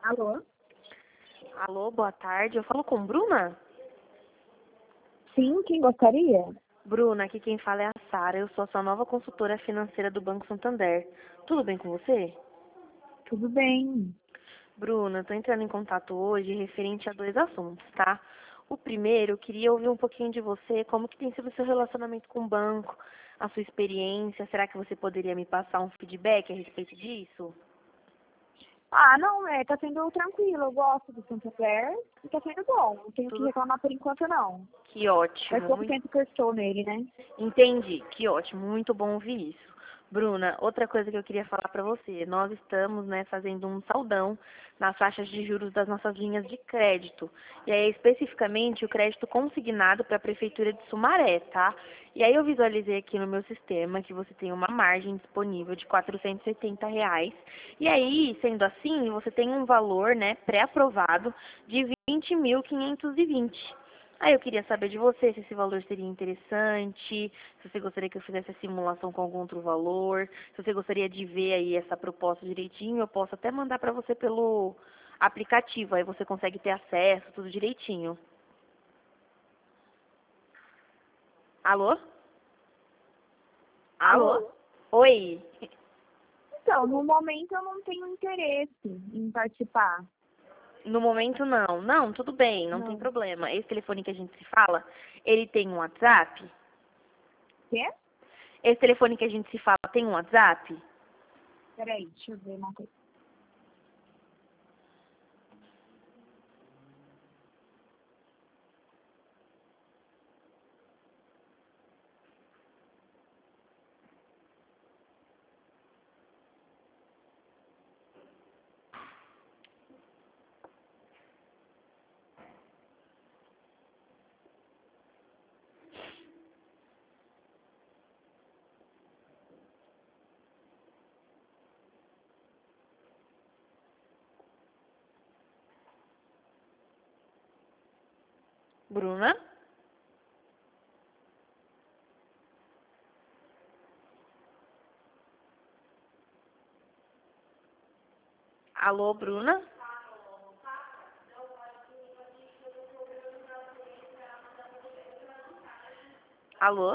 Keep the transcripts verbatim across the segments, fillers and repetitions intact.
Alô? Alô, boa tarde. Eu falo com Bruna? Sim, quem gostaria? Bruna, aqui quem fala é a Sara. Eu sou a sua nova consultora financeira do Banco Santander. Tudo bem com você? Tudo bem. Bruna, estou entrando em contato hoje referente a dois assuntos, tá? O primeiro, eu queria ouvir um pouquinho de você, como que tem sido o seu relacionamento com o banco, a sua experiência. Será que você poderia me passar um feedback a respeito disso? Ah, não, é, tá sendo tranquilo. Eu gosto do Santander e tá sendo bom. Não tenho o que Tudo reclamar por enquanto, não. que Faz ótimo. pouco Muito tempo que eu estou nele, né? Entendi, que ótimo, muito bom ouvir isso. Bruna, outra coisa que eu queria falar para você, nós estamos, né, fazendo um saldão nas taxas de juros das nossas linhas de crédito. E aí, especificamente, o crédito consignado para a Prefeitura de Sumaré, tá? E aí eu visualizei aqui no meu sistema que você tem uma margem disponível de quatrocentos e oitenta reais. E aí, sendo assim, você tem um valor, né, pré-aprovado de vinte mil quinhentos e vinte. Aí eu queria saber de você se esse valor seria interessante, se você gostaria que eu fizesse a simulação com algum outro valor, se você gostaria de ver aí essa proposta direitinho, eu posso até mandar para você pelo aplicativo, aí você consegue ter acesso, tudo direitinho. Alô? Alô? Alô? Oi? Então, no momento eu não tenho interesse em participar. No momento não. Não, tudo bem, não tem Não. problema. Esse telefone que a gente se fala, ele tem um WhatsApp? Quê? Esse telefone que a gente se fala tem um WhatsApp? Peraí, deixa eu ver uma coisa. Bruna? Alô, Bruna? Alô?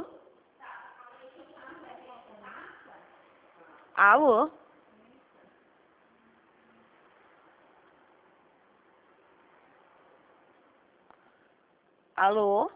Alô? Alô?